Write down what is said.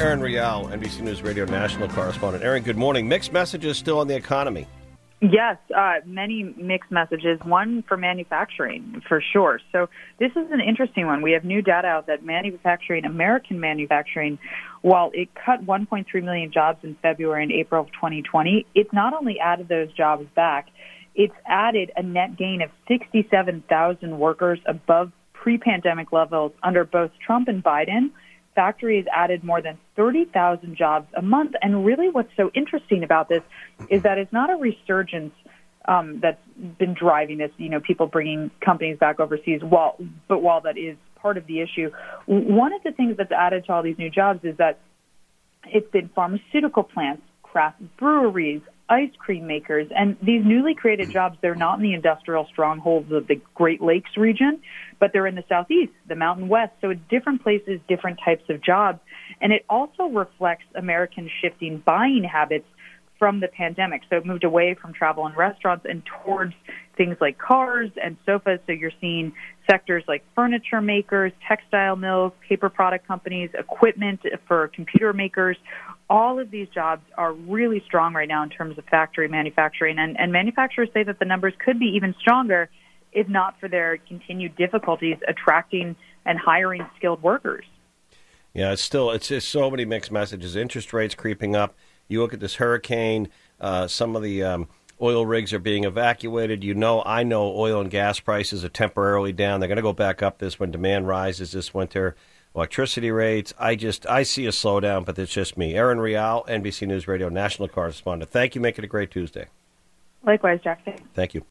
Aaron Rial, NBC News Radio national correspondent. Aaron, good morning. Mixed messages still on the economy. Yes, many mixed messages, one for manufacturing, for sure. So this is an interesting one. We have new data out that American manufacturing, while it cut 1.3 million jobs in February and April of 2020, it's not only added those jobs back, it's added a net gain of 67,000 workers above pre-pandemic levels under both Trump and Biden. Factories added more than 30,000 jobs a month. And really what's so interesting about this is that it's not a resurgence that's been driving this, people bringing companies back overseas. While that is part of the issue, one of the things that's added to all these new jobs is that it's been pharmaceutical plants, craft breweries, ice cream makers, and these newly created jobs, they're not in the industrial strongholds of the Great Lakes region, but they're in the Southeast, the Mountain West. So it's different places, different types of jobs. And it also reflects Americans shifting buying habits from the pandemic. So it moved away from travel and restaurants and towards things like cars and sofas. So you're seeing sectors like furniture makers, textile mills, paper product companies, equipment for computer makers. All of these jobs are really strong right now in terms of factory manufacturing. And manufacturers say that the numbers could be even stronger if not for their continued difficulties attracting and hiring skilled workers. Yeah, it's just so many mixed messages. Interest rates creeping up. You look at this hurricane, some of the oil rigs are being evacuated. I know oil and gas prices are temporarily down. They're going to go back up when demand rises this winter. Electricity rates, I see a slowdown, but it's just me. Aaron Rial, NBC News Radio national correspondent. Thank you. Make it a great Tuesday. Likewise, Jackson. Thank you.